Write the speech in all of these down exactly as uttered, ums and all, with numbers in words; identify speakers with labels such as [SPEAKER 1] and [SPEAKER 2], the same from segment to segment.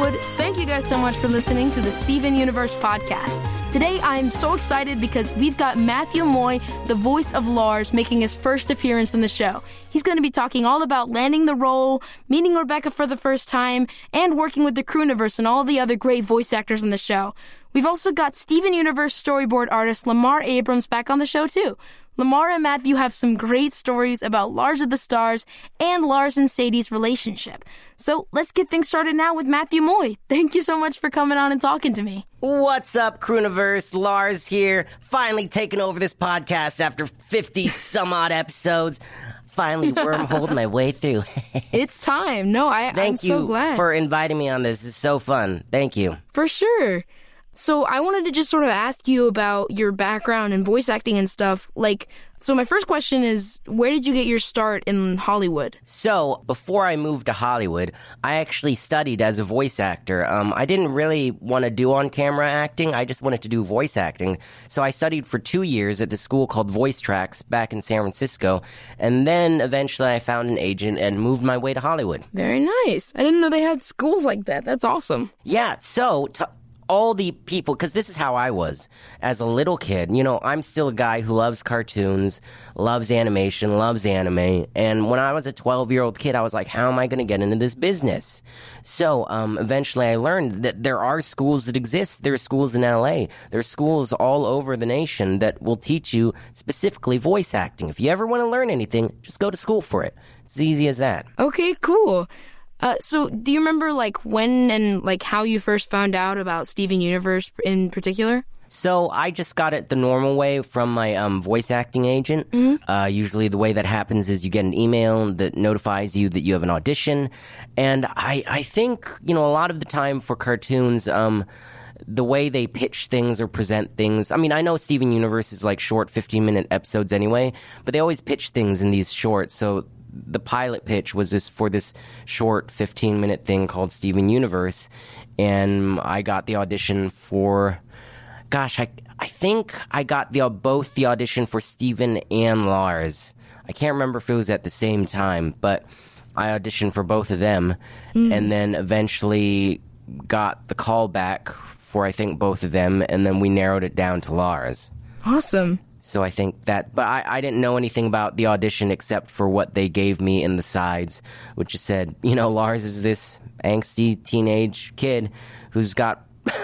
[SPEAKER 1] Hollywood. Thank you guys so much for listening to the Steven Universe podcast. Today, I'm so excited because we've got Matthew Moy, the voice of Lars, making his first appearance in the show. He's going to be talking all about landing the role, meeting Rebecca for the first time, and working with the Crewniverse and all the other great voice actors in the show. We've also got Steven Universe storyboard artist Lamar Abrams back on the show, too. Lamar and Matthew have some great stories about Lars of the Stars and Lars and Sadie's relationship. So let's get things started now with Matthew Moy. Thank you so much for coming on and talking to me.
[SPEAKER 2] What's up, Crewniverse? Lars here, finally taking over this podcast after fifty some odd episodes. Finally wormholed my way through.
[SPEAKER 1] It's time. No, I,
[SPEAKER 2] Thank
[SPEAKER 1] I'm so glad.
[SPEAKER 2] Thank you for inviting me on this. It's so fun. Thank you.
[SPEAKER 1] For sure. So I wanted to just sort of ask you about your background in voice acting and stuff. Like, so my first question is, where did you get your start in Hollywood?
[SPEAKER 2] So, before I moved to Hollywood, I actually studied as a voice actor. Um, I didn't really want to do on-camera acting. I just wanted to do voice acting. So I studied for two years at the school called Voice Tracks back in San Francisco. And then eventually I found an agent and moved my way to Hollywood.
[SPEAKER 1] Very nice. I didn't know they had schools like that. That's awesome.
[SPEAKER 2] Yeah, so... T- all the people, because this is how I was as a little kid. You know, I'm still a guy who loves cartoons, loves animation, loves anime. And when I was a twelve-year-old kid, I was like, how am I going to get into this business? So um, eventually I learned that there are schools that exist. There are schools in L A. There are schools all over the nation that will teach you specifically voice acting. If you ever want to learn anything, just go to school for it. It's as easy as that.
[SPEAKER 1] Okay, cool. Uh, so do you remember, like, when and, like, how you first found out about Steven Universe in particular?
[SPEAKER 2] So I just got it the normal way from my um, voice acting agent. Mm-hmm. Uh, usually the way that happens is you get an email that notifies you that you have an audition. And I, I think, you know, a lot of the time for cartoons, um, the way they pitch things or present things. I mean, I know Steven Universe is like short fifteen-minute episodes anyway, but they always pitch things in these shorts. So the pilot pitch was this for this short fifteen-minute thing called Steven Universe, and I got the audition for, gosh, I I think I got the both the audition for Steven and Lars. I can't remember if it was at the same time, but I auditioned for both of them, mm. and then eventually got the call back for, I think, both of them, and then we narrowed it down to Lars.
[SPEAKER 1] Awesome.
[SPEAKER 2] So I think that, but I, I didn't know anything about the audition except for what they gave me in the sides, which just said, you know, Lars is this angsty teenage kid who's got,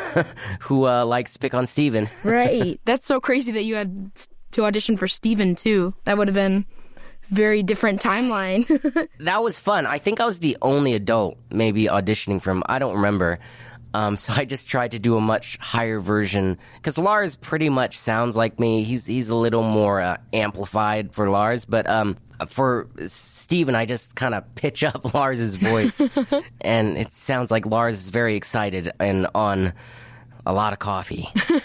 [SPEAKER 2] who uh, likes to pick on Steven.
[SPEAKER 1] Right. That's so crazy that you had to audition for Steven, too. That would have been a very different timeline.
[SPEAKER 2] That was fun. I think I was the only adult maybe auditioning for him. I don't remember. Um, so I just tried to do a much higher version, because Lars pretty much sounds like me. He's he's a little more uh, amplified for Lars, but um, for Steven, I just kind of pitch up Lars's voice, and it sounds like Lars is very excited and on a lot of coffee.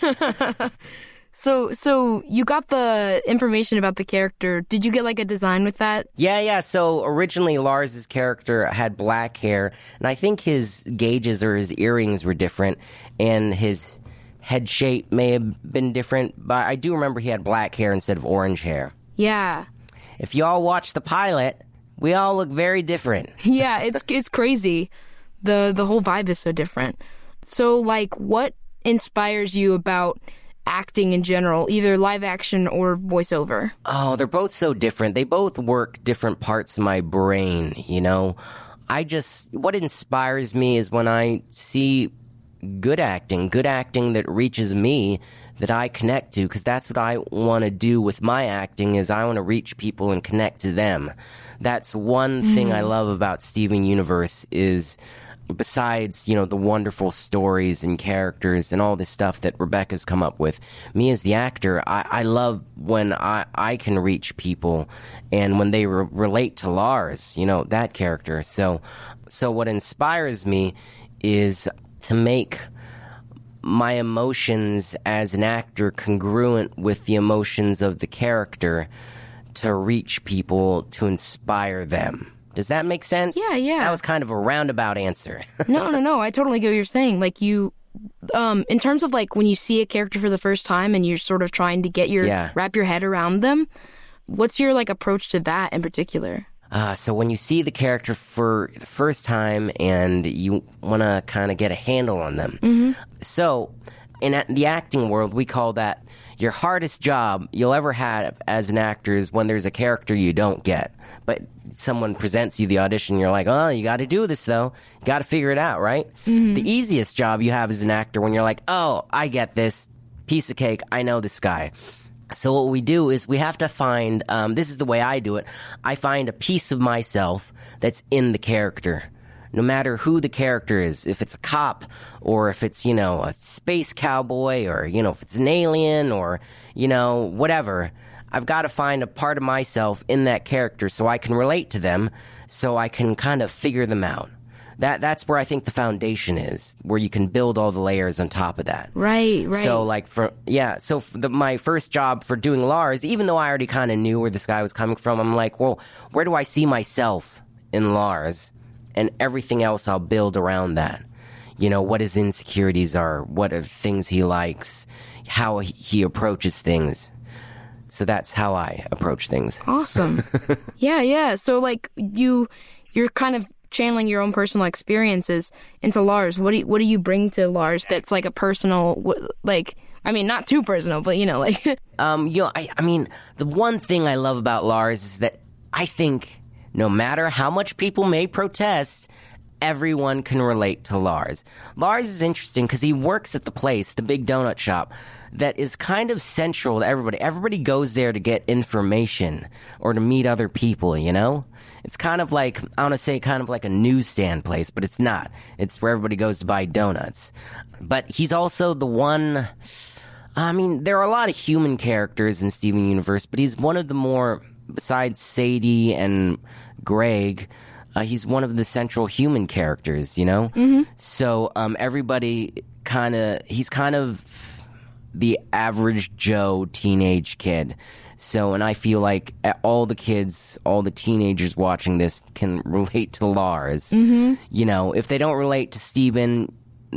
[SPEAKER 1] So, so you got the information about the character. Did you get, like, a design with that?
[SPEAKER 2] Yeah, yeah. So originally Lars's character had black hair, and I think his gauges or his earrings were different, and his head shape may have been different, but I do remember he had black hair instead of orange hair.
[SPEAKER 1] Yeah.
[SPEAKER 2] If you all watch the pilot, we all look very different.
[SPEAKER 1] Yeah, it's it's crazy. The the whole vibe is so different. So, like, what inspires you about acting in general, either live action or voiceover?
[SPEAKER 2] Oh, they're both so different. They both work different parts of my brain, you know? I just, what inspires me is when I see good acting, good acting that reaches me, that I connect to, because that's what I want to do with my acting, is I want to reach people and connect to them. That's one mm. thing I love about Steven Universe is, besides, you know, the wonderful stories and characters and all this stuff that Rebecca's come up with, me as the actor, I, I love when I, I can reach people and when they re- relate to Lars, you know, that character. So, so what inspires me is to make my emotions as an actor congruent with the emotions of the character to reach people, to inspire them. Does that make sense?
[SPEAKER 1] Yeah, yeah.
[SPEAKER 2] That was kind of a roundabout answer.
[SPEAKER 1] no, no, no. I totally get what you're saying. Like, you, um, in terms of, like, when you see a character for the first time and you're sort of trying to get your,
[SPEAKER 2] yeah.
[SPEAKER 1] wrap your head around them, what's your, like, approach to that in particular?
[SPEAKER 2] Uh, so when you see the character for the first time and you want to kind of get a handle on them. Mm-hmm. So in the acting world, we call that your hardest job you'll ever have as an actor is when there's a character you don't get. But someone presents you the audition, you're like, oh, you got to do this, though. You got to figure it out, right? Mm-hmm. The easiest job you have as an actor when you're like, oh, I get this. Piece of cake. I know this guy. So what we do is we have to find, um, this is the way I do it, I find a piece of myself that's in the character. No matter who the character is, if it's a cop or if it's, you know, a space cowboy or, you know, if it's an alien or, you know, whatever, I've got to find a part of myself in that character so I can relate to them, so I can kind of figure them out. That that's where I think the foundation is, where you can build all the layers on top of that.
[SPEAKER 1] Right, right.
[SPEAKER 2] So, like, for yeah, so for the, my first job for doing Lars, even though I already kind of knew where this guy was coming from, I'm like, well, where do I see myself in Lars? And everything else I'll build around that. You know, what his insecurities are, what are things he likes, how he, he approaches things. So that's how I approach things.
[SPEAKER 1] Awesome. yeah, yeah. So, like, you, you're kind of channeling your own personal experiences into Lars. What do you, what do you bring to Lars that's like a personal, like, I mean, not too personal, but, you know, like...
[SPEAKER 2] um, you know, I, I mean, the one thing I love about Lars is that I think no matter how much people may protest, everyone can relate to Lars. Lars is interesting because he works at the place, the big donut shop, that is kind of central to everybody. Everybody goes there to get information or to meet other people, you know? It's kind of like, I want to say kind of like a newsstand place, but it's not. It's where everybody goes to buy donuts. But he's also the one, I mean, there are a lot of human characters in Steven Universe, but he's one of the more, besides Sadie and Greg, uh, he's one of the central human characters, you know? Mm-hmm. So um, everybody kind of, he's kind of the average Joe teenage kid. So, and I feel like all the kids, all the teenagers watching this can relate to Lars. Mm-hmm. You know, if they don't relate to Steven,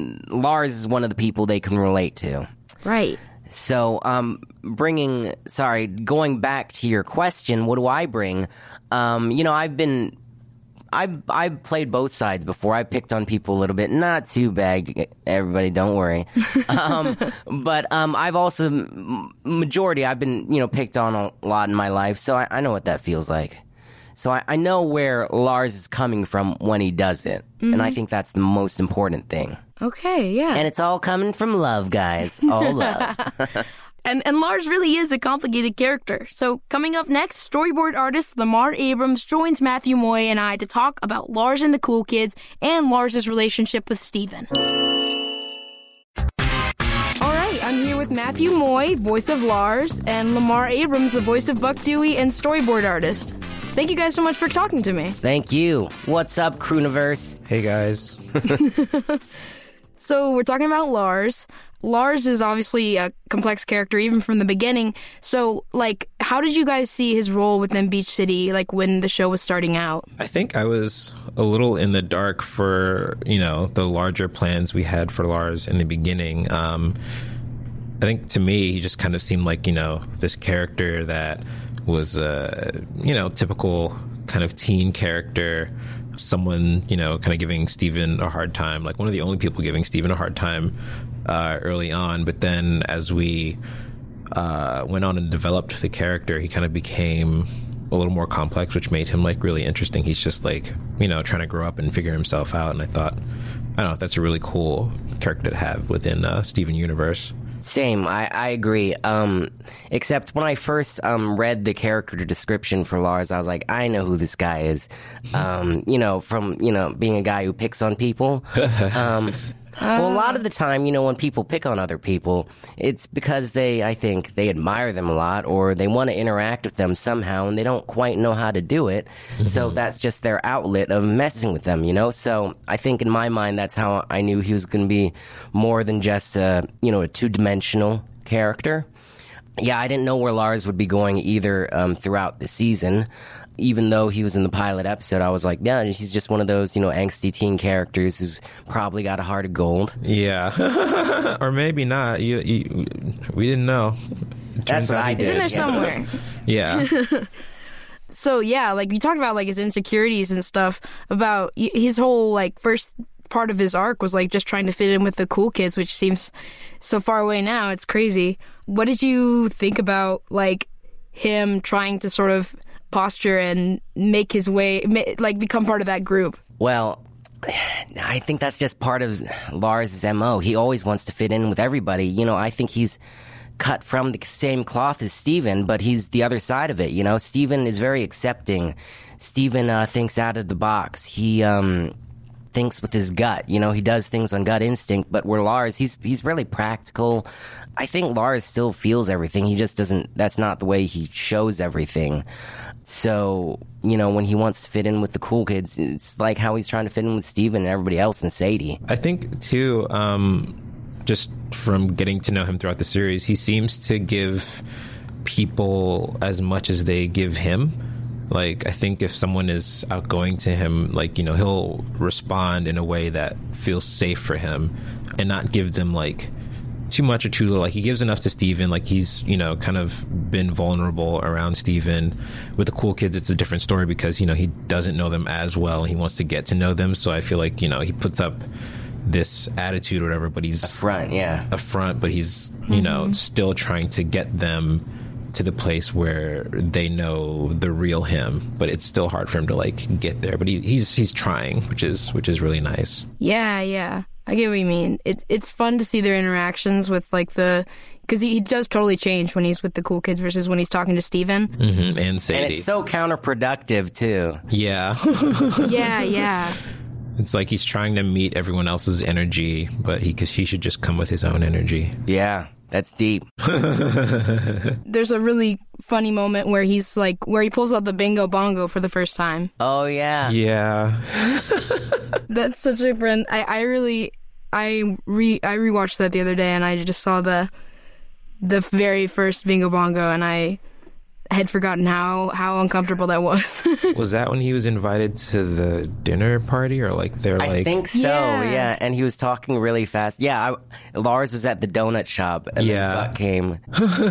[SPEAKER 2] Lars is one of the people they can relate to.
[SPEAKER 1] Right.
[SPEAKER 2] So, um, bringing, sorry, going back to your question, what do I bring? Um, you know, I've been, I've, I've played both sides before. I picked on people a little bit. Not too bad, everybody, don't worry. um, but um, I've also, majority, I've been, you know, picked on a lot in my life, so I, I know what that feels like. So I, I know where Lars is coming from when he does it, mm-hmm. and I think that's the most important thing.
[SPEAKER 1] Okay, yeah.
[SPEAKER 2] And it's all coming from love, guys. All love.
[SPEAKER 1] And and Lars really is a complicated character. So coming up next, storyboard artist Lamar Abrams joins Matthew Moy and I to talk about Lars and the Cool Kids and Lars' relationship with Steven. All right, I'm here with Matthew Moy, voice of Lars, and Lamar Abrams, the voice of Buck Dewey and storyboard artist. Thank you guys so much for talking to me.
[SPEAKER 2] Thank you. What's up, Crooniverse?
[SPEAKER 3] Hey, guys.
[SPEAKER 1] So we're talking about Lars. Lars is obviously a complex character even from the beginning. So, like, how did you guys see his role within Beach City, like, when the show was starting out?
[SPEAKER 3] I think I was a little in the dark for, you know, the larger plans we had for Lars in the beginning. Um, I think to me, he just kind of seemed like, you know, this character that was, uh, you know, typical kind of teen character. Someone, you know, kind of giving Steven a hard time, like one of the only people giving Steven a hard time uh, early on. But then as we uh, went on and developed the character, he kind of became a little more complex, which made him like really interesting. He's just like, you know, trying to grow up and figure himself out. And I thought, I don't know, that's a really cool character to have within uh, Steven Universe.
[SPEAKER 2] Same, I, I agree. Um, except when I first um, read the character description for Lars, I was like, I know who this guy is. Um, you know, from, you know, being a guy who picks on people. Um, well, a lot of the time, you know, when people pick on other people, it's because they, I think, they admire them a lot or they want to interact with them somehow and they don't quite know how to do it. Mm-hmm. So that's just their outlet of messing with them, you know? So I think in my mind, that's how I knew he was going to be more than just a, you know, a two-dimensional character. Yeah, I didn't know where Lars would be going either um, throughout the season. Even though he was in the pilot episode, I was like, yeah, he's just one of those, you know, angsty teen characters who's probably got a heart of gold.
[SPEAKER 3] Yeah. Or maybe not. You, you, we didn't know.
[SPEAKER 2] That's what I did.
[SPEAKER 1] It's in there somewhere.
[SPEAKER 3] Yeah.
[SPEAKER 1] So, yeah, like, you talked about, like, his insecurities and stuff, about his whole, like, first part of his arc was, like, just trying to fit in with the cool kids, which seems so far away now. It's crazy. What did you think about, like, him trying to sort of posture and make his way, like, become part of that group?
[SPEAKER 2] Well, I think that's just part of Lars' M O. He always wants to fit in with everybody. You know, I think he's cut from the same cloth as Steven, but he's the other side of it, you know? Steven is very accepting. Steven uh, thinks out of the box. He um, thinks with his gut, you know? He does things on gut instinct, but where Lars, he's he's really practical. I think Lars still feels everything. He just doesn't, that's not the way he shows everything. So, you know, when he wants to fit in with the cool kids, it's like how he's trying to fit in with Steven and everybody else and Sadie.
[SPEAKER 3] I think, too, um, just from getting to know him throughout the series, he seems to give people as much as they give him. Like, I think if someone is outgoing to him, like, you know, he'll respond in a way that feels safe for him and not give them, like, too much or too little. Like, he gives enough to Steven. Like, he's, you know, kind of been vulnerable around Steven. With the cool kids, it's a different story because, you know, he doesn't know them as well and he wants to get to know them. So I feel like, you know, he puts up this attitude or whatever, but he's
[SPEAKER 2] a front, yeah.
[SPEAKER 3] A front, but he's, you mm-hmm. know, still trying to get them to the place where they know the real him, but it's still hard for him to, like, get there. But he, he's he's trying, which is which is really nice.
[SPEAKER 1] Yeah, yeah. I get what you mean. It, it's fun to see their interactions with, like, the... Because he, he does totally change when he's with the cool kids versus when he's talking to Steven.
[SPEAKER 3] Mm-hmm. And Sadie.
[SPEAKER 2] And it's so counterproductive, too.
[SPEAKER 3] Yeah.
[SPEAKER 1] yeah, yeah.
[SPEAKER 3] It's like he's trying to meet everyone else's energy, but he, cause he should just come with his own energy.
[SPEAKER 2] Yeah, that's deep.
[SPEAKER 1] There's a really funny moment where he's like, where he pulls out the bingo bongo for the first time.
[SPEAKER 2] Oh, yeah.
[SPEAKER 3] Yeah.
[SPEAKER 1] That's such a friend. I, I really, I re I rewatched that the other day, and I just saw the the very first bingo bongo, and I had forgotten how, how uncomfortable that was.
[SPEAKER 3] Was that when he was invited to the dinner party, or like they're like...
[SPEAKER 2] I think so, yeah. yeah. And he was talking really fast. Yeah, I, Lars was at the donut shop, and yeah. then Buck came.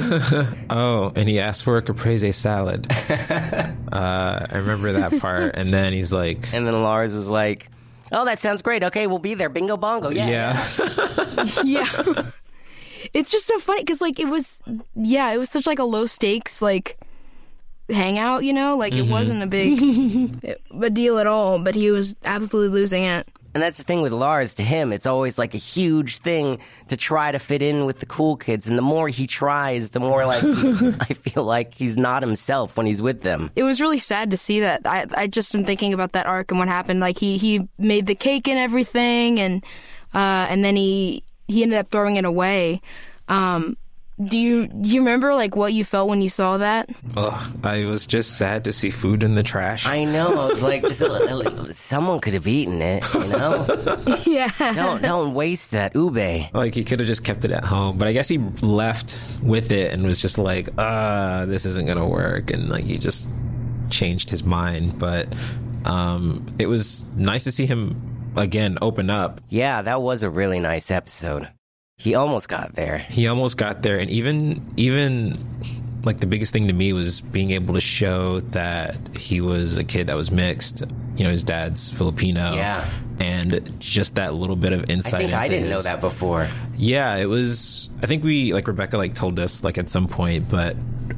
[SPEAKER 3] Oh, and he asked for a caprese salad. uh, I remember that part. And then he's like...
[SPEAKER 2] And then Lars was like, oh, that sounds great. Okay, we'll be there. Bingo bongo. Yeah.
[SPEAKER 3] Yeah.
[SPEAKER 1] yeah. It's just so funny, because, like, it was... Yeah, it was such, like, a low-stakes, like... hangout, you know, like mm-hmm. it wasn't a big a deal at all, but he was absolutely losing it.
[SPEAKER 2] And that's the thing with Lars. To him, it's always like a huge thing to try to fit in with the cool kids, and the more he tries, the more like he, I feel like he's not himself when he's with them.
[SPEAKER 1] It was really sad to see that. I I just am thinking about that arc and what happened. Like he he made the cake and everything, and uh and then he he ended up throwing it away. Um, Do you do you remember, like, what you felt when you saw that?
[SPEAKER 3] Oh, I was just sad to see food in the trash.
[SPEAKER 2] I know. I was like, just, like someone could have eaten it, you know?
[SPEAKER 1] Yeah.
[SPEAKER 2] Don't, don't waste that ube.
[SPEAKER 3] Like, he could have just kept it at home. But I guess he left with it and was just like, ah, uh, this isn't going to work. And, like, he just changed his mind. But um, it was nice to see him, again, open up.
[SPEAKER 2] Yeah, that was a really nice episode. He almost got there.
[SPEAKER 3] He almost got there. And even, even like, the biggest thing to me was being able to show that he was a kid that was mixed. You know, his dad's Filipino.
[SPEAKER 2] Yeah.
[SPEAKER 3] And just that little bit of insight.
[SPEAKER 2] I think
[SPEAKER 3] into
[SPEAKER 2] I didn't
[SPEAKER 3] his,
[SPEAKER 2] know that before.
[SPEAKER 3] Yeah, it was... I think we, like, Rebecca, like, told us, like, at some point, but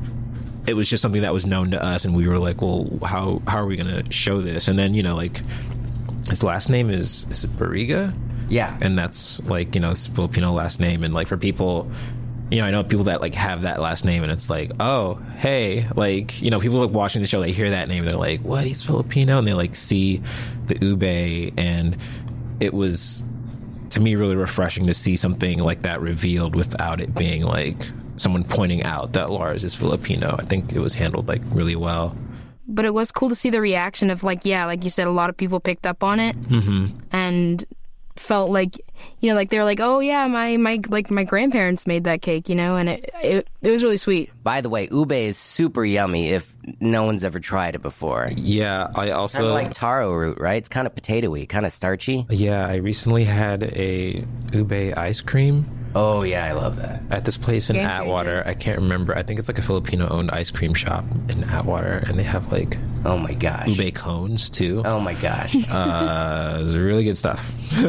[SPEAKER 3] it was just something that was known to us, and we were like, well, how how are we going to show this? And then, you know, like, his last name is, is it Barriga?
[SPEAKER 2] Yeah.
[SPEAKER 3] And that's, like, you know, it's Filipino last name. And, like, for people, you know, I know people that, like, have that last name, and it's like, oh, hey, like, you know, people, like, watching the show, they hear that name, they're like, what, he's Filipino? And they, like, see the ube, and it was, to me, really refreshing to see something like that revealed without it being, like, someone pointing out that Lars is Filipino. I think it was handled, like, really well.
[SPEAKER 1] But it was cool to see the reaction of, like, yeah, like you said, a lot of people picked up on it.
[SPEAKER 3] Mm-hmm.
[SPEAKER 1] And felt like, you know, like they were like, oh yeah, my my like my grandparents made that cake, you know, and it it, it was really sweet.
[SPEAKER 2] By the way, ube is super yummy if no one's ever tried it before.
[SPEAKER 3] Yeah, I also
[SPEAKER 2] kind of like taro root, right? It's kind of potatoey, kind of starchy.
[SPEAKER 3] Yeah, I recently had a ube ice cream,
[SPEAKER 2] Oh, yeah, I love that.
[SPEAKER 3] At this place in
[SPEAKER 1] Game
[SPEAKER 3] Atwater, I can't remember. I think it's like a Filipino-owned ice cream shop in Atwater, and they have like
[SPEAKER 2] Oh, my gosh.
[SPEAKER 3] ube cones too.
[SPEAKER 2] Oh, my gosh.
[SPEAKER 3] Uh, it was really good stuff.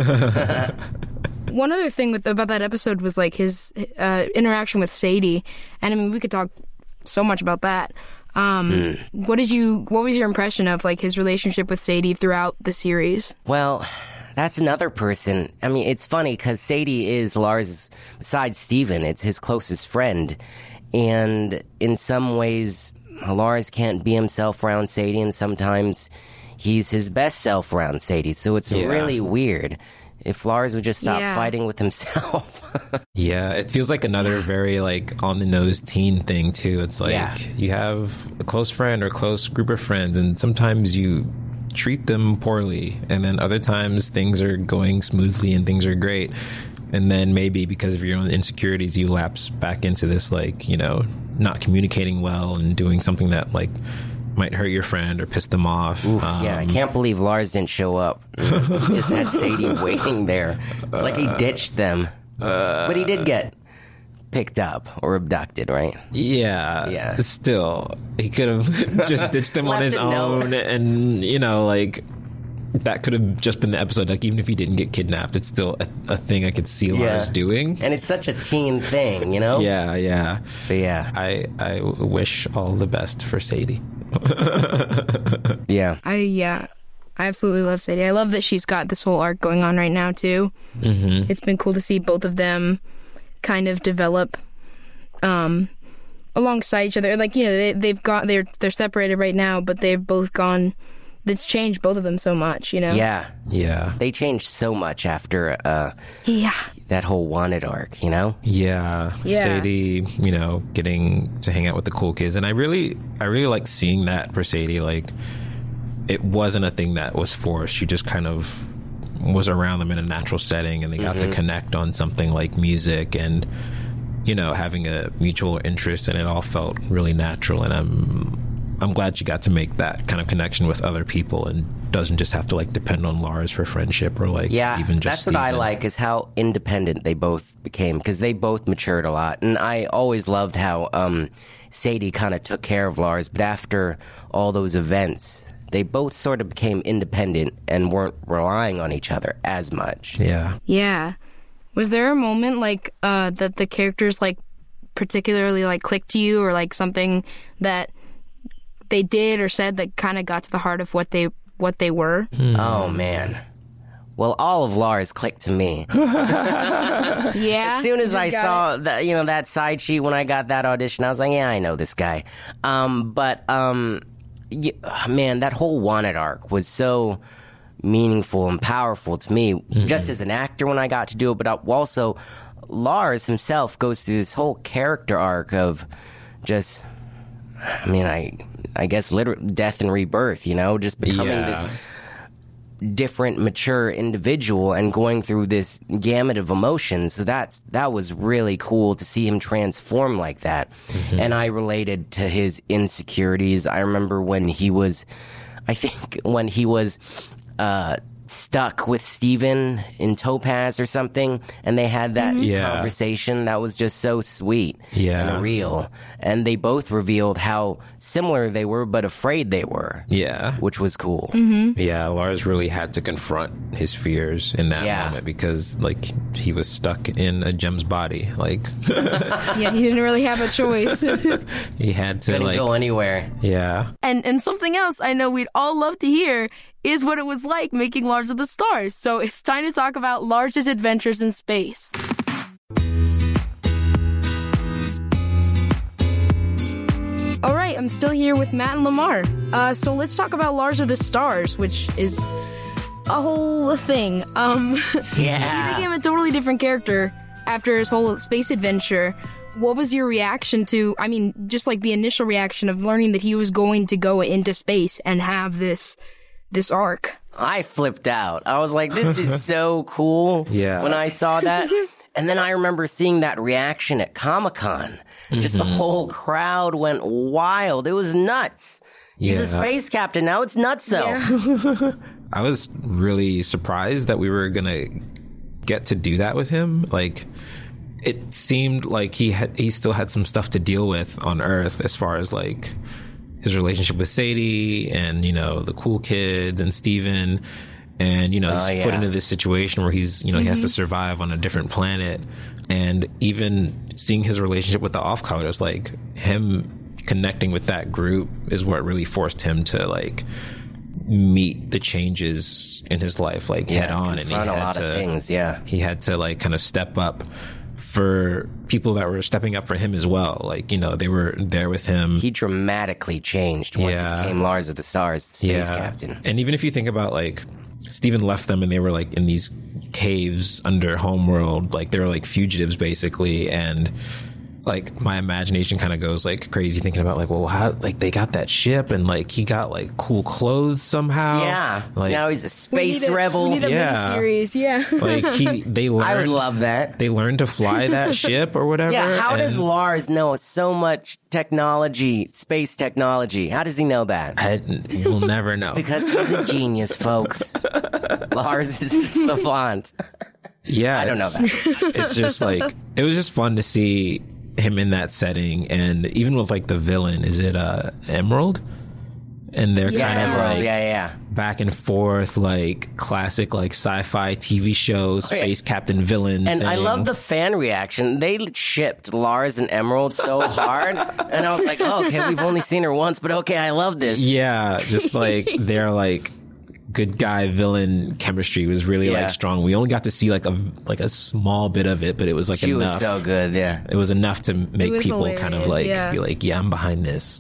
[SPEAKER 1] One other thing with about that episode was like his uh, interaction with Sadie, and I mean we could talk so much about that. Um, mm. What did you? What was your impression of like his relationship with Sadie throughout the series?
[SPEAKER 2] Well, that's another person. I mean, it's funny because Sadie is Lars, besides Steven, it's his closest friend, and in some ways, Lars can't be himself around Sadie, and sometimes he's his best self around Sadie. So it's yeah. really weird. If Lars would just stop
[SPEAKER 1] yeah.
[SPEAKER 2] fighting with himself.
[SPEAKER 3] Yeah, it feels like another very like on the nose teen thing too. It's like
[SPEAKER 2] yeah.
[SPEAKER 3] you have a close friend or close group of friends, and sometimes you treat them poorly, and then other times things are going smoothly and things are great, and then maybe because of your own insecurities you lapse back into this like, you know, not communicating well and doing something that like might hurt your friend or piss them off.
[SPEAKER 2] Oof,
[SPEAKER 3] um,
[SPEAKER 2] yeah, I can't believe Lars didn't show up. He just had Sadie waiting there. It's like he ditched them. Uh, but he did get picked up or abducted, right?
[SPEAKER 3] Yeah.
[SPEAKER 2] Yeah.
[SPEAKER 3] Still, he could have just ditched them on his own, and, you know, like, that could have just been the episode. Like, even if he didn't get kidnapped, it's still a, a thing I could see Lars
[SPEAKER 2] yeah.
[SPEAKER 3] doing.
[SPEAKER 2] And it's such a teen thing, you know?
[SPEAKER 3] Yeah, yeah.
[SPEAKER 2] But yeah.
[SPEAKER 3] I, I wish all the best for Sadie.
[SPEAKER 2] yeah.
[SPEAKER 1] I, yeah. I absolutely love Sadie. I love that she's got this whole arc going on right now, too.
[SPEAKER 3] Mm-hmm.
[SPEAKER 1] It's been cool to see both of them kind of develop um, alongside each other. Like, you know, they, they've got, they're, they're separated right now, but they've both gone... It's changed both of them so much, you know?
[SPEAKER 2] Yeah.
[SPEAKER 3] Yeah.
[SPEAKER 2] They changed so much after uh,
[SPEAKER 1] yeah.
[SPEAKER 2] that whole Wanted arc, you know?
[SPEAKER 3] Yeah.
[SPEAKER 1] yeah.
[SPEAKER 3] Sadie, you know, getting to hang out with the cool kids. And I really, I really like seeing that for Sadie. Like, it wasn't a thing that was forced. She just kind of was around them in a natural setting, and they got mm-hmm. to connect on something like music and, you know, having a mutual interest, and it all felt really natural. And I'm... I'm glad she got to make that kind of connection with other people and doesn't just have to like depend on Lars for friendship or like
[SPEAKER 2] yeah,
[SPEAKER 3] even just
[SPEAKER 2] that's
[SPEAKER 3] Steven.
[SPEAKER 2] What I like is how independent they both became, because they both matured a lot. And I always loved how um, Sadie kind of took care of Lars, but after all those events, they both sort of became independent and weren't relying on each other as much.
[SPEAKER 3] Yeah.
[SPEAKER 1] Yeah. Was there a moment like uh, that the characters like particularly like clicked to you, or like something that they did or said that kind of got to the heart of what they what they were?
[SPEAKER 2] Hmm. Oh man, well, all of Lars clicked to me.
[SPEAKER 1] Yeah.
[SPEAKER 2] As soon as I saw
[SPEAKER 1] it.
[SPEAKER 2] that, you know, that side sheet when I got that audition, I was like, yeah, I know this guy. Um, but um, yeah, man, that whole Wanted arc was so meaningful and powerful to me, mm-hmm. just as an actor when I got to do it, but also Lars himself goes through this whole character arc of just, I mean, I. I guess literally death and rebirth, you know, just becoming
[SPEAKER 3] yeah.
[SPEAKER 2] this different, mature individual and going through this gamut of emotions. So that's, that was really cool to see him transform like that. Mm-hmm. And I related to his insecurities. I remember when he was, I think when he was, uh, stuck with Steven in Topaz or something, and they had that mm-hmm.
[SPEAKER 3] yeah.
[SPEAKER 2] conversation that was just so sweet
[SPEAKER 3] yeah.
[SPEAKER 2] and real. And they both revealed how similar they were, but afraid they were.
[SPEAKER 3] Yeah.
[SPEAKER 2] Which was cool.
[SPEAKER 1] Mm-hmm.
[SPEAKER 3] Yeah, Lars really had to confront his fears in that
[SPEAKER 2] yeah.
[SPEAKER 3] moment, because, like, he was stuck in a gem's body. Like,
[SPEAKER 1] yeah, he didn't really have a choice.
[SPEAKER 3] He had to,
[SPEAKER 2] Couldn't
[SPEAKER 3] like...
[SPEAKER 2] go anywhere.
[SPEAKER 3] Yeah.
[SPEAKER 1] And, and something else I know we'd all love to hear is what it was like making Lars of the Stars. So it's time to talk about Lars' adventures in space. All right, I'm still here with Matt and Lamar. Uh, so let's talk about Lars of the Stars, which is a whole thing. Um,
[SPEAKER 2] yeah.
[SPEAKER 1] He became a totally different character after his whole space adventure. What was your reaction to, I mean, just like the initial reaction of learning that he was going to go into space and have this... this arc?
[SPEAKER 2] I flipped out. I was like, this is so cool
[SPEAKER 3] yeah.
[SPEAKER 2] when I saw that. And then I remember seeing that reaction at Comic-Con. Just mm-hmm. the whole crowd went wild. It was nuts. He's
[SPEAKER 3] yeah.
[SPEAKER 2] a space captain now. It's nutso.
[SPEAKER 1] Yeah.
[SPEAKER 3] I was really surprised that we were going to get to do that with him. Like, it seemed like he had he still had some stuff to deal with on Earth as far as like his relationship with Sadie and, you know, the cool kids and Steven. And, you know, he's
[SPEAKER 2] oh, yeah.
[SPEAKER 3] put into this situation where he's, you know, mm-hmm. he has to survive on a different planet. And even seeing his relationship with the off-colors, like him connecting with that group is what really forced him to like meet the changes in his life, like
[SPEAKER 2] yeah,
[SPEAKER 3] head on. And he
[SPEAKER 2] had a lot
[SPEAKER 3] to,
[SPEAKER 2] of things, yeah.
[SPEAKER 3] He had to like kind of step up for people that were stepping up for him as well. Like, you know, they were there with him.
[SPEAKER 2] He dramatically changed once
[SPEAKER 3] yeah.
[SPEAKER 2] he became Lars of the Stars, space
[SPEAKER 3] yeah.
[SPEAKER 2] captain.
[SPEAKER 3] And even if you think about like Steven left them and they were like in these caves under Homeworld, like they were like fugitives basically, and like my imagination kind of goes like crazy thinking about like, well, how like they got that ship and like he got like cool clothes somehow.
[SPEAKER 2] Yeah,
[SPEAKER 3] like
[SPEAKER 2] now he's a space
[SPEAKER 4] we a,
[SPEAKER 2] rebel.
[SPEAKER 4] We need a
[SPEAKER 3] yeah,
[SPEAKER 4] miniseries. Yeah,
[SPEAKER 3] like he they learned.
[SPEAKER 2] I would love that.
[SPEAKER 3] They learned to fly that ship or whatever.
[SPEAKER 2] Yeah, how
[SPEAKER 3] and
[SPEAKER 2] does Lars know so much technology, space technology? How does he know that?
[SPEAKER 3] I, you'll never know
[SPEAKER 2] because he's a genius, folks. Lars is a savant.
[SPEAKER 3] Yeah,
[SPEAKER 2] I don't know that.
[SPEAKER 3] It's just like it was just fun to see him in that setting, and even with like the villain, is it uh Emerald? And they're
[SPEAKER 2] yeah,
[SPEAKER 3] kind of
[SPEAKER 2] Emerald,
[SPEAKER 3] like
[SPEAKER 2] yeah, yeah.
[SPEAKER 3] back and forth, like classic like sci-fi T V show space captain villain.
[SPEAKER 2] And
[SPEAKER 3] thing.
[SPEAKER 2] I love the fan reaction. They shipped Lars and Emerald so hard, and I was like, oh, okay, we've only seen her once, but okay, I love this.
[SPEAKER 3] Yeah, just like they're like good guy villain chemistry was really
[SPEAKER 2] yeah.
[SPEAKER 3] like strong. We only got to see like a like a small bit of it, but it was like
[SPEAKER 2] she
[SPEAKER 3] enough.
[SPEAKER 2] was so good. Yeah,
[SPEAKER 3] it was enough to make people
[SPEAKER 4] hilarious,
[SPEAKER 3] kind of like
[SPEAKER 4] yeah.
[SPEAKER 3] be like, yeah, I'm behind this.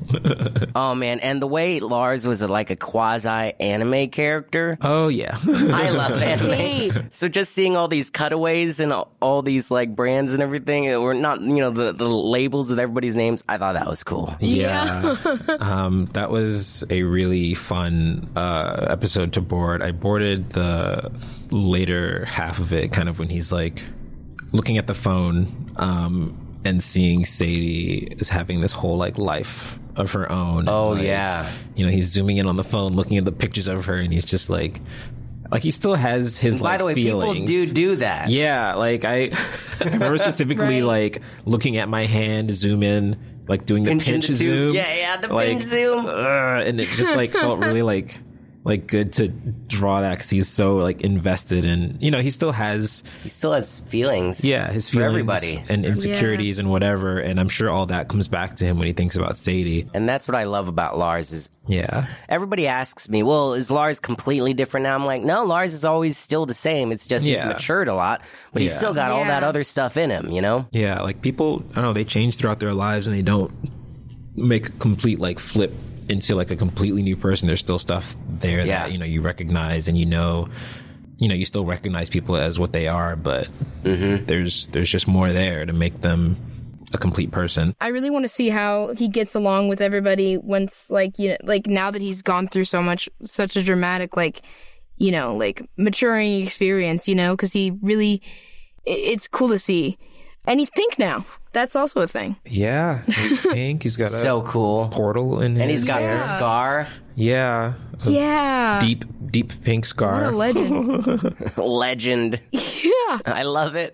[SPEAKER 2] Oh man, and the way Lars was a, like a quasi anime character.
[SPEAKER 3] Oh yeah,
[SPEAKER 2] I love anime.
[SPEAKER 4] Hey.
[SPEAKER 2] So just seeing all these cutaways and all, all these like brands and everything, or not, you know, the, the labels with everybody's names. I thought that was cool.
[SPEAKER 3] Yeah, um, that was a really fun uh, episode to board. I boarded the later half of it, kind of when he's like looking at the phone um, and seeing Sadie is having this whole like life of her own.
[SPEAKER 2] Oh,
[SPEAKER 3] and, like,
[SPEAKER 2] yeah.
[SPEAKER 3] You know, he's zooming in on the phone, looking at the pictures of her, and he's just like, like he still has his
[SPEAKER 2] By
[SPEAKER 3] like
[SPEAKER 2] the way,
[SPEAKER 3] feelings.
[SPEAKER 2] people do do that.
[SPEAKER 3] Yeah, like I, I remember specifically
[SPEAKER 4] Right.
[SPEAKER 3] like looking at my hand, zoom in, like doing the
[SPEAKER 2] Pinch
[SPEAKER 3] pinch
[SPEAKER 2] into two.
[SPEAKER 3] zoom.
[SPEAKER 2] Yeah, yeah, the
[SPEAKER 3] like,
[SPEAKER 2] pinch zoom.
[SPEAKER 3] uh, and it just like felt really like like good to draw that because he's so like invested in, you know, he still has
[SPEAKER 2] He still has feelings.
[SPEAKER 3] yeah his
[SPEAKER 2] for
[SPEAKER 3] feelings
[SPEAKER 2] everybody.
[SPEAKER 3] and insecurities and whatever, and I'm sure all that comes back to him when he thinks about Sadie.
[SPEAKER 2] And that's what I love about Lars is
[SPEAKER 3] Yeah,
[SPEAKER 2] everybody asks me, well, is Lars completely different now? I'm like, no, Lars is always still the same. It's just he's
[SPEAKER 3] Yeah.
[SPEAKER 2] matured a lot, but he's
[SPEAKER 3] Yeah.
[SPEAKER 2] still got all
[SPEAKER 4] Yeah.
[SPEAKER 2] that other stuff in him, you know?
[SPEAKER 3] yeah, like people, I don't know, they change throughout their lives and they don't make a complete like flip into like a completely new person. There's still stuff there
[SPEAKER 2] Yeah.
[SPEAKER 3] that, you know, you recognize, and you know, you know, you still recognize people as what they are, but
[SPEAKER 2] Mm-hmm.
[SPEAKER 3] there's there's just more there to make them a complete person.
[SPEAKER 4] I really want to see how he gets along with everybody once, like, you know, like now that he's gone through so much, such a dramatic, like, you know, like maturing experience, you know, because he really, it, it's cool to see. And he's pink now. That's also a thing.
[SPEAKER 3] Yeah, he's pink. He's got a
[SPEAKER 2] So cool.
[SPEAKER 3] portal in his
[SPEAKER 2] And he's got
[SPEAKER 4] Yeah.
[SPEAKER 2] the scar.
[SPEAKER 3] yeah, a
[SPEAKER 4] Yeah.
[SPEAKER 3] deep deep pink
[SPEAKER 4] What
[SPEAKER 3] scar.
[SPEAKER 4] a legend.
[SPEAKER 2] Legend.
[SPEAKER 4] Yeah.
[SPEAKER 2] I love it.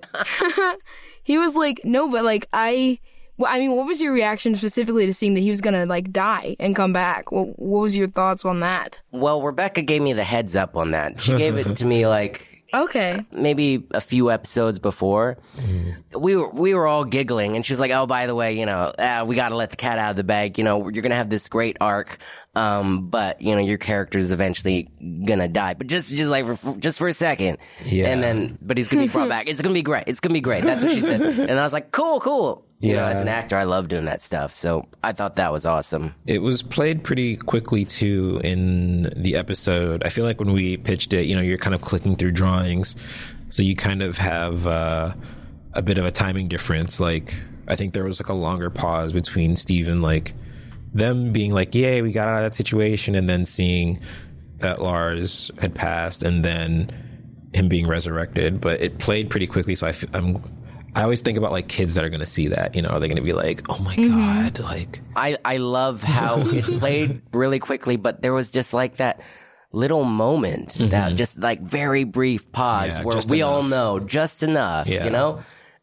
[SPEAKER 4] He was like, no, but like, I, well, I mean, what was your reaction specifically to seeing that he was going to like die and come back? What, what was your thoughts on that?
[SPEAKER 2] Well, Rebecca gave me the heads up on that. She gave it to me like
[SPEAKER 4] Okay.
[SPEAKER 2] maybe a few episodes before. We were we were all giggling, and she was like, "Oh, by the way, you know, uh, we got to let the cat out of the bag. You know, you're gonna have this great arc, um, but you know, your character's eventually gonna die. But just just like for, just for a second,
[SPEAKER 3] Yeah.
[SPEAKER 2] And then, but he's gonna be brought back. It's gonna be great. It's gonna be great. That's what she said. And I was like, cool, cool. You know,
[SPEAKER 3] Yeah.
[SPEAKER 2] as an actor, I love doing that stuff. So I thought that was awesome.
[SPEAKER 3] It was played pretty quickly too in the episode. I feel like when we pitched it, you know, you're kind of clicking through drawings, so you kind of have uh, a bit of a timing difference. Like, I think there was like a longer pause between Steve and like them being like, "Yay, we got out of that situation," and then seeing that Lars had passed, and then him being resurrected. But it played pretty quickly, so I f- I'm. I always think about like kids that are going to see that, you know, are they going to be like, oh my God, like,
[SPEAKER 2] I, I love how it played really quickly, but there was just like that little moment, that just like very brief pause
[SPEAKER 3] Yeah,
[SPEAKER 2] where
[SPEAKER 3] just
[SPEAKER 2] we all
[SPEAKER 3] enough.
[SPEAKER 2] know just enough,
[SPEAKER 3] Yeah.
[SPEAKER 2] you know?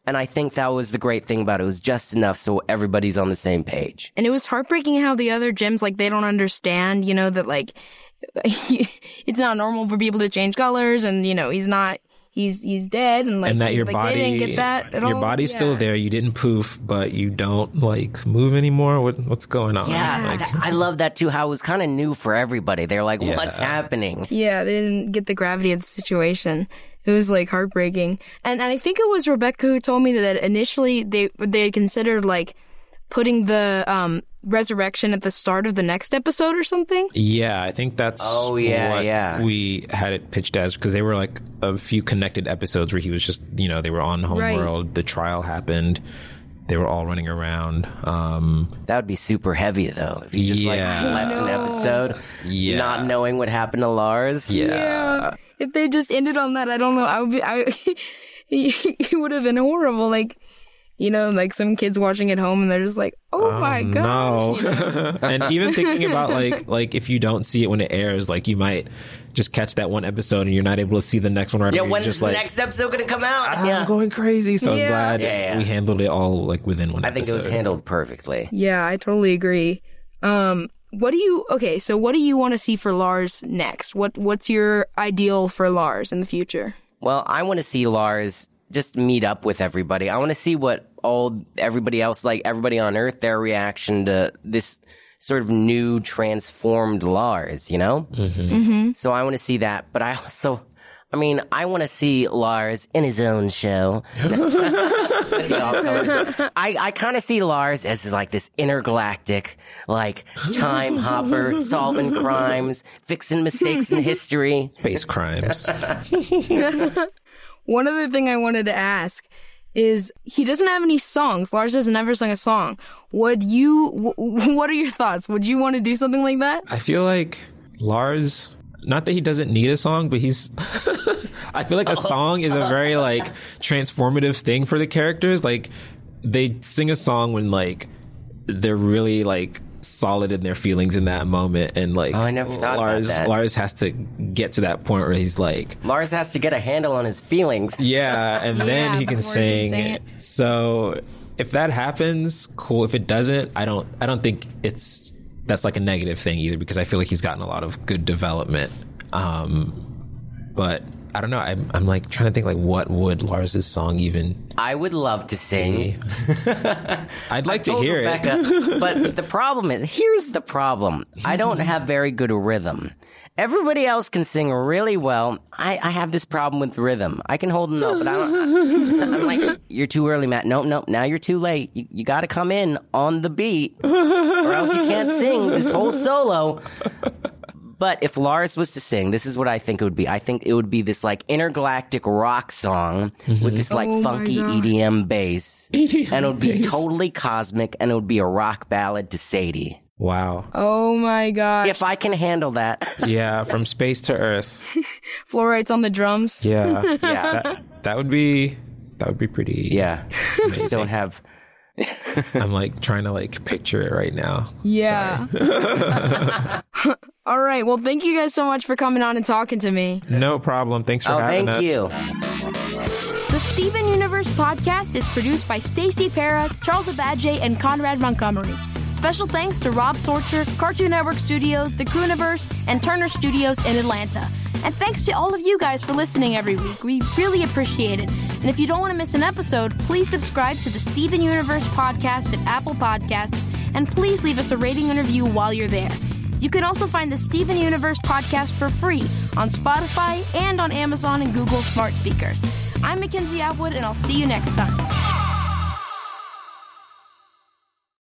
[SPEAKER 2] And I think that was the great thing about it. It was just enough so everybody's on the same page.
[SPEAKER 4] And it was heartbreaking how the other gems, like, they don't understand, you know, that, like, it's not normal for people to change colors, and, you know, he's not, he's he's dead, and, like,
[SPEAKER 3] and that
[SPEAKER 4] they,
[SPEAKER 3] your
[SPEAKER 4] like,
[SPEAKER 3] body,
[SPEAKER 4] they didn't get that at
[SPEAKER 3] your
[SPEAKER 4] all.
[SPEAKER 3] body's
[SPEAKER 4] Yeah.
[SPEAKER 3] still there. You didn't poof, but you don't, like, move anymore. What What's going on?
[SPEAKER 2] Yeah,
[SPEAKER 3] Like,
[SPEAKER 2] th- I love that too, how it was kind of new for everybody. They're like,
[SPEAKER 3] Yeah.
[SPEAKER 2] what's happening?
[SPEAKER 4] Yeah, they didn't get the gravity of the situation. It was, like, heartbreaking. And and I think it was Rebecca who told me that initially they they had considered, like, putting the um, resurrection at the start of the next episode or something.
[SPEAKER 3] Yeah, I think that's
[SPEAKER 2] Oh, yeah,
[SPEAKER 3] what
[SPEAKER 2] yeah.
[SPEAKER 3] we had it pitched as, because they were like a few connected episodes where he was just, you know, they were on Homeworld,
[SPEAKER 4] Right.
[SPEAKER 3] the trial happened, they were all running around. Um,
[SPEAKER 2] That would be super heavy, though, if you just
[SPEAKER 3] Yeah.
[SPEAKER 2] like left an
[SPEAKER 4] know.
[SPEAKER 2] episode,
[SPEAKER 3] Yeah.
[SPEAKER 2] not knowing what happened to Lars.
[SPEAKER 3] yeah.
[SPEAKER 4] If they just ended on that, I don't know. I would be. I it would have been horrible. Like, you know, like some kids watching at home and they're just like, "Oh my
[SPEAKER 3] No.
[SPEAKER 4] gosh!" You know?
[SPEAKER 3] And even thinking about like like if you don't see it when it airs, like you might just catch that one episode and you're not able to see the next one right
[SPEAKER 2] Yeah,
[SPEAKER 3] away. You're
[SPEAKER 2] when's
[SPEAKER 3] just
[SPEAKER 2] the
[SPEAKER 3] like,
[SPEAKER 2] next episode going to come out?
[SPEAKER 3] I'm
[SPEAKER 2] yeah.
[SPEAKER 3] going crazy. So
[SPEAKER 4] Yeah.
[SPEAKER 3] I'm glad
[SPEAKER 2] Yeah, yeah.
[SPEAKER 3] we handled it all like within one
[SPEAKER 2] I think
[SPEAKER 3] episode.
[SPEAKER 2] it was handled perfectly.
[SPEAKER 4] Yeah, I totally agree. Um, what do you? Okay, so what do you want to see for Lars next? What What's your ideal for Lars in the future?
[SPEAKER 2] Well, I want to see Lars just meet up with everybody. I want to see what all everybody else, like everybody on Earth, their reaction to this sort of new transformed Lars, you know? Mm-hmm. Mm-hmm. So I want to see that. But I also, I mean, I want to see Lars in his own show. I, I kind of see Lars as like this intergalactic, like time hopper, solving crimes, fixing mistakes in history.
[SPEAKER 3] Space crimes.
[SPEAKER 4] One other thing I wanted to ask is he doesn't have any songs. Lars has never sung a song. Would you? W- what are your thoughts? Would you want to do something like that?
[SPEAKER 3] I feel like Lars, not that he doesn't need a song, but he's I feel like a song is a very like transformative thing for the characters. Like they sing a song when like they're really like solid in their feelings in that moment, and like
[SPEAKER 2] Oh, I never thought about
[SPEAKER 3] Lars
[SPEAKER 2] that.
[SPEAKER 3] Lars has to get to that point where he's like,
[SPEAKER 2] Lars has to get a handle on his feelings.
[SPEAKER 3] yeah, and then
[SPEAKER 4] Yeah,
[SPEAKER 3] he can
[SPEAKER 4] before he can
[SPEAKER 3] sing.
[SPEAKER 4] sing it.
[SPEAKER 3] So if that happens, cool. If it doesn't, I don't I don't think it's that's like a negative thing either, because I feel like he's gotten a lot of good development. Um, but I don't know. I'm, I'm like trying to think like what would Lars's song even
[SPEAKER 2] I would love to sing.
[SPEAKER 3] I'd like to
[SPEAKER 2] Told
[SPEAKER 3] hear
[SPEAKER 2] Rebecca,
[SPEAKER 3] it.
[SPEAKER 2] but the problem is, here's the problem. I don't have very good rhythm. Everybody else can sing really well. I, I have this problem with rhythm. I can hold a note, but I don't. I, I'm like, you're too early, Matt. Nope, nope. Now you're too late. You, you got to come in on the beat, or else you can't sing this whole solo. But if Lars was to sing, this is what I think it would be. I think it would be this like intergalactic rock song with this like
[SPEAKER 4] Oh my
[SPEAKER 2] funky
[SPEAKER 4] God.
[SPEAKER 2] E D M bass.
[SPEAKER 3] E D M
[SPEAKER 2] and it would be
[SPEAKER 3] bass.
[SPEAKER 2] totally cosmic, and it would be a rock ballad to Sadie.
[SPEAKER 3] Wow.
[SPEAKER 4] Oh my gosh.
[SPEAKER 2] If I can handle that.
[SPEAKER 3] Yeah, from space to Earth.
[SPEAKER 4] Fluoride's on the drums.
[SPEAKER 3] Yeah.
[SPEAKER 2] Yeah.
[SPEAKER 3] That, that would be that would be pretty.
[SPEAKER 2] Yeah. I just don't have.
[SPEAKER 3] I'm like trying to like picture it right now.
[SPEAKER 4] Yeah. All right. Well, thank you guys so much for coming on and talking to me.
[SPEAKER 3] No problem. Thanks for
[SPEAKER 2] Oh,
[SPEAKER 3] having
[SPEAKER 2] thank
[SPEAKER 3] us.
[SPEAKER 2] you.
[SPEAKER 1] The Steven Universe podcast is produced by Stacey Para, Charles Abadje, and Conrad Montgomery. Special thanks to Rob Sorcher, Cartoon Network Studios, The Cooniverse, and Turner Studios in Atlanta. And thanks to all of you guys for listening every week. We really appreciate it. And if you don't want to miss an episode, please subscribe to the Steven Universe podcast at Apple Podcasts, and please leave us a rating and review while you're there. You can also find the Steven Universe podcast for free on Spotify and on Amazon and Google smart speakers. I'm Mackenzie Atwood, and I'll see you next time.